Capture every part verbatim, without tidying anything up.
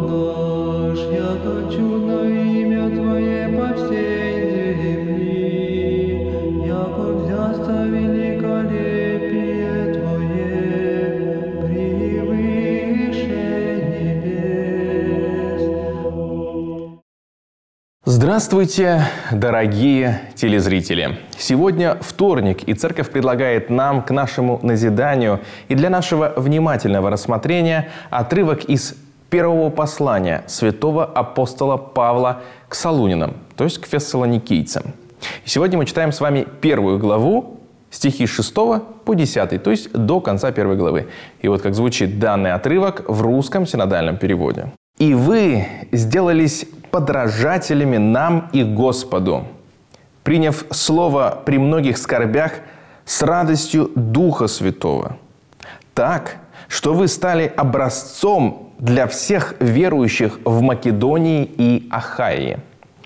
наш, яко чудно имя Твое по всей земли, яко взясто великолепие Твое превыше небес. Здравствуйте, дорогие телезрители! Сегодня вторник, и Церковь предлагает нам к нашему назиданию и для нашего внимательного рассмотрения отрывок из первого послания святого апостола Павла к Солунянам, то есть к фессалоникийцам. И сегодня мы читаем с вами первую главу, стихи с шестого по десятый, то есть до конца первой главы. И вот как звучит данный отрывок в русском синодальном переводе. «И вы сделались подражателями нам и Господу, приняв слово при многих скорбях с радостью Духа Святого, так, что вы стали образцом для всех верующих в Македонии и Ахайе.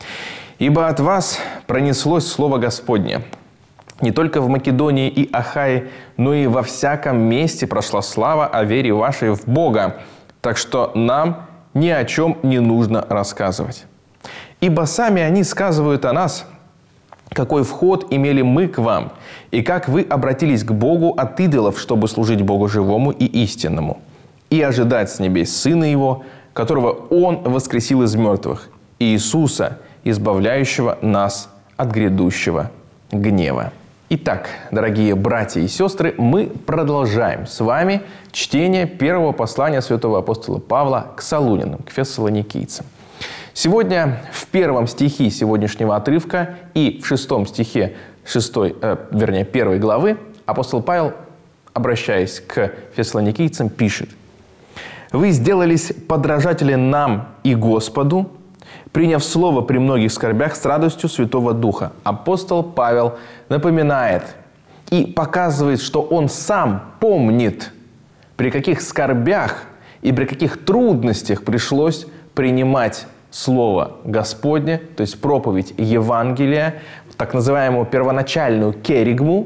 Ибо от вас пронеслось слово Господне. Не только в Македонии и Ахайе, но и во всяком месте прошла слава о вере вашей в Бога, так что нам ни о чем не нужно рассказывать. Ибо сами они сказывают о нас, какой вход имели мы к вам, и как вы обратились к Богу от идолов, чтобы служить Богу живому и истинному, и ожидать с небес Сына Его, которого Он воскресил из мертвых, Иисуса, избавляющего нас от грядущего гнева». Итак, дорогие братья и сестры, мы продолжаем с вами чтение первого послания святого апостола Павла к Солунянам, к фессалоникийцам. Сегодня в первом стихе сегодняшнего отрывка и в шестом стихе шестой, э, вернее, первой главы апостол Павел, обращаясь к фессалоникийцам, пишет: «Вы сделались подражатели нам и Господу, приняв слово при многих скорбях с радостью Святого Духа». Апостол Павел напоминает и показывает, что он сам помнит, при каких скорбях и при каких трудностях пришлось принимать Слово Господне, то есть проповедь Евангелия, так называемую первоначальную керигму,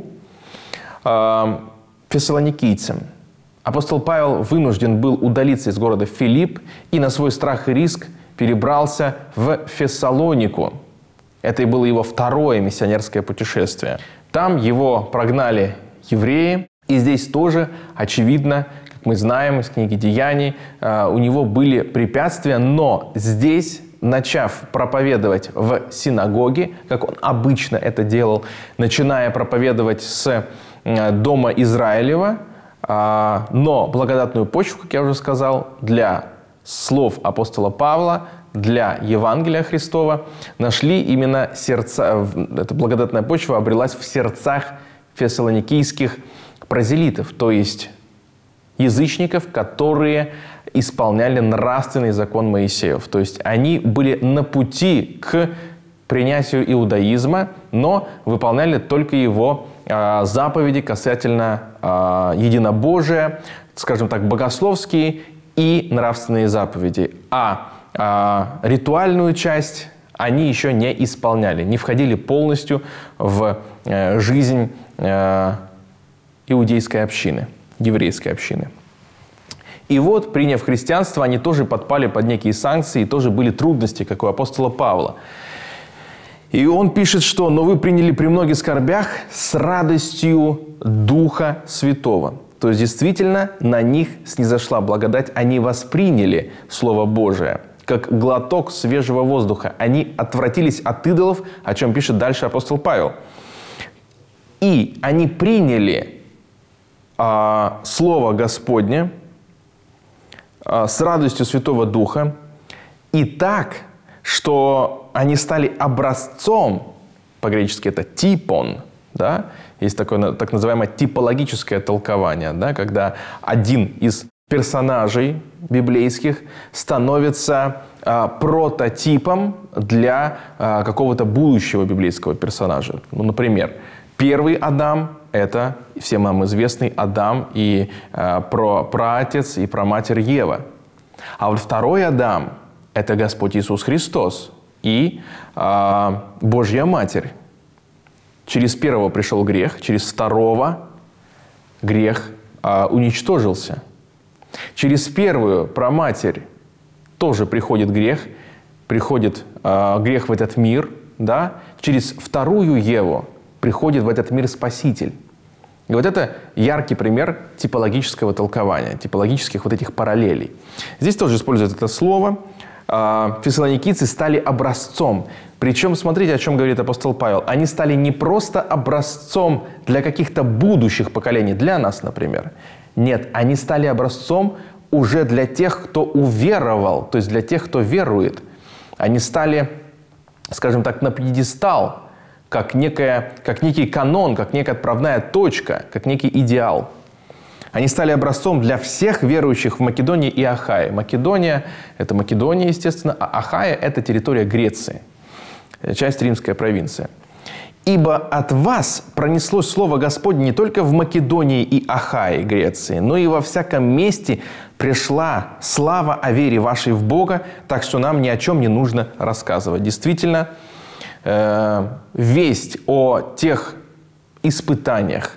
э, фессалоникийцам. Апостол Павел вынужден был удалиться из города Филипп и на свой страх и риск перебрался в Фессалонику. Это и было его второе миссионерское путешествие. Там его прогнали евреи. И здесь тоже, очевидно, как мы знаем из книги «Деяний», у него были препятствия. Но здесь, начав проповедовать в синагоге, как он обычно это делал, начиная проповедовать с дома Израилева, но благодатную почву, как я уже сказал, для слов апостола Павла, для Евангелия Христова нашли именно сердца, эта благодатная почва обрелась в сердцах фессалоникийских прозелитов, то есть язычников, которые исполняли нравственный закон Моисеев. То есть они были на пути к принятию иудаизма, но выполняли только его э, заповеди касательно э, единобожия, скажем так, богословские и нравственные заповеди. А, а ритуальную часть они еще не исполняли, не входили полностью в э, жизнь э, иудейской общины, еврейской общины. И вот, приняв христианство, они тоже подпали под некие санкции, и тоже были трудности, как у апостола Павла. И он пишет, что «но вы приняли при многих скорбях с радостью Духа Святого». То есть, действительно, на них снизошла благодать, они восприняли Слово Божие, как глоток свежего воздуха. Они отвратились от идолов, о чем пишет дальше апостол Павел. И они приняли а, Слово Господне а, с радостью Святого Духа, и так, что они стали образцом, по-гречески это «типон», да? Есть такое так называемое типологическое толкование, да? Когда один из персонажей библейских становится а, прототипом для а, какого-то будущего библейского персонажа. Ну, например, первый Адам – это всем нам известный Адам и а, про праотец и праматерь Ева. А вот второй Адам – это Господь Иисус Христос и а, Божья Матерь. Через первого пришел грех, через второго грех а, уничтожился. Через первую праматерь тоже приходит грех, приходит э, грех в этот мир, да, через вторую Еву приходит в этот мир Спаситель. И вот это яркий пример типологического толкования, типологических вот этих параллелей. Здесь тоже используют это слово. Фессалоникийцы стали образцом. Причем, смотрите, о чем говорит апостол Павел. Они стали не просто образцом для каких-то будущих поколений, для нас, например. Нет, они стали образцом уже для тех, кто уверовал, то есть для тех, кто верует. Они стали, скажем так, на пьедестал, как, некая, как некий канон, как некая отправная точка, как некий идеал. Они стали образцом для всех верующих в Македонии и Ахае. Македония – это Македония, естественно, а Ахая – это территория Греции, часть римская провинция. «Ибо от вас пронеслось слово Господне не только в Македонии и Ахае, Греции, но и во всяком месте пришла слава о вере вашей в Бога, так что нам ни о чем не нужно рассказывать». Действительно, э, весть о тех испытаниях,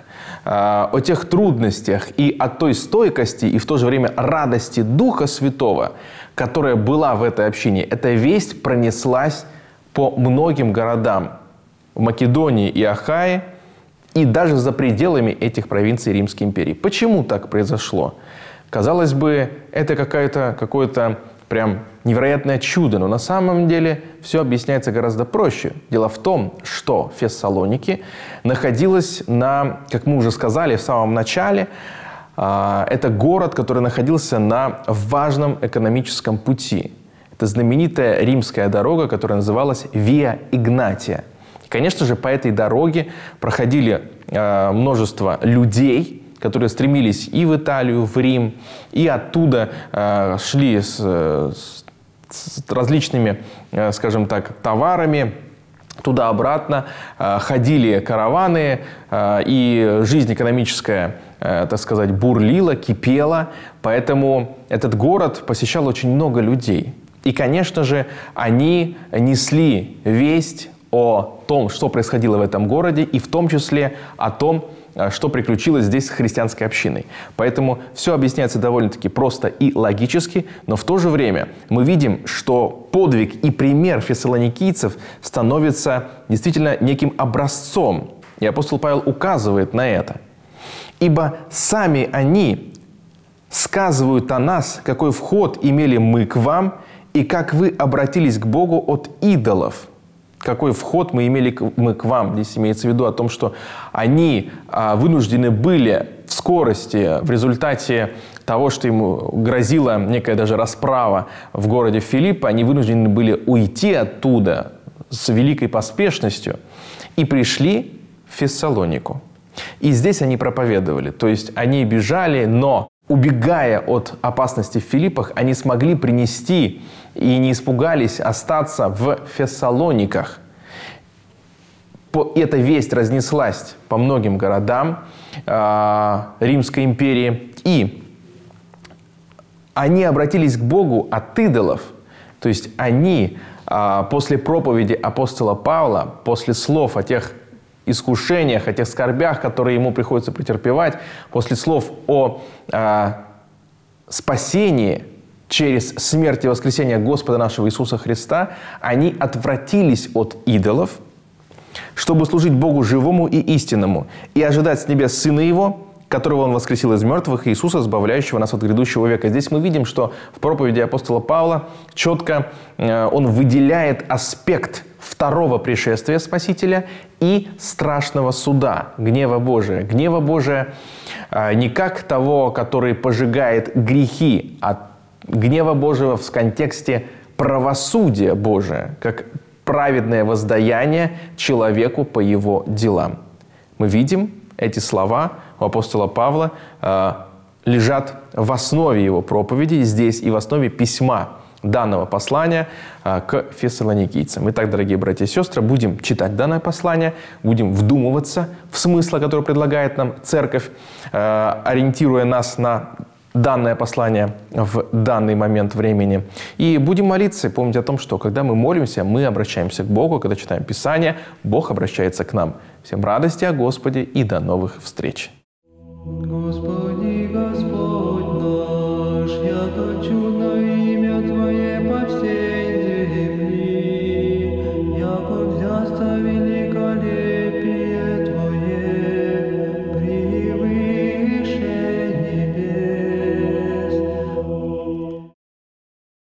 о тех трудностях и о той стойкости и в то же время радости Духа Святого, которая была в этой общине, эта весть пронеслась по многим городам в Македонии и Ахае и даже за пределами этих провинций Римской империи. Почему так произошло? Казалось бы, это какое-то, какое-то прям невероятное чудо, но на самом деле все объясняется гораздо проще. Дело в том, что Фессалоники находилась на, как мы уже сказали в самом начале, это город, который находился на важном экономическом пути. Это знаменитая римская дорога, которая называлась Виа Игнатия. И, конечно же, по этой дороге проходили множество людей, которые стремились и в Италию, в Рим, и оттуда э, шли с, с, с различными, э, скажем так, товарами туда-обратно, э, ходили караваны, э, и жизнь экономическая, э, так сказать, бурлила, кипела, поэтому этот город посещал очень много людей. И, конечно же, они несли весть о том, что происходило в этом городе, и в том числе о том, что приключилось здесь с христианской общиной. Поэтому все объясняется довольно-таки просто и логически, но в то же время мы видим, что подвиг и пример фессалоникийцев становится действительно неким образцом. И апостол Павел указывает на это. «Ибо сами они сказывают о нас, какой вход имели мы к вам, и как вы обратились к Богу от идолов». Какой вход мы имели мы к вам. Здесь имеется в виду о том, что они а, вынуждены были в скорости, в результате того, что ему грозила некая даже расправа в городе Филиппа, они вынуждены были уйти оттуда с великой поспешностью и пришли в Фессалонику. И здесь они проповедовали. То есть они бежали, но убегая от опасности в Филиппах, они смогли принести и не испугались остаться в Фессалониках. Эта весть разнеслась по многим городам э, Римской империи. И они обратились к Богу от идолов. То есть они э, после проповеди апостола Павла, после слов о тех искушениях, о тех скорбях, которые ему приходится претерпевать, после слов о э, спасении через смерть и воскресение Господа нашего Иисуса Христа, они отвратились от идолов, чтобы служить Богу живому и истинному, и ожидать с небес Сына Его, которого Он воскресил из мертвых, Иисуса, избавляющего нас от грядущего века. Здесь мы видим, что в проповеди апостола Павла четко э, он выделяет аспект второго пришествия Спасителя и страшного суда, гнева Божия. Гнева Божия э, не как того, который пожигает грехи, а гнева Божьего в контексте правосудия Божия, как праведное воздаяние человеку по его делам. Мы видим, эти слова у апостола Павла э, лежат в основе его проповеди здесь и в основе письма данного послания э, к фессалоникийцам. Итак, дорогие братья и сестры, будем читать данное послание, будем вдумываться в смысл, который предлагает нам церковь, э, ориентируя нас на данное послание в данный момент времени. И будем молиться и помнить о том, что когда мы молимся, мы обращаемся к Богу. Когда читаем Писание, Бог обращается к нам. Всем радости о Господе и до новых встреч. Господи.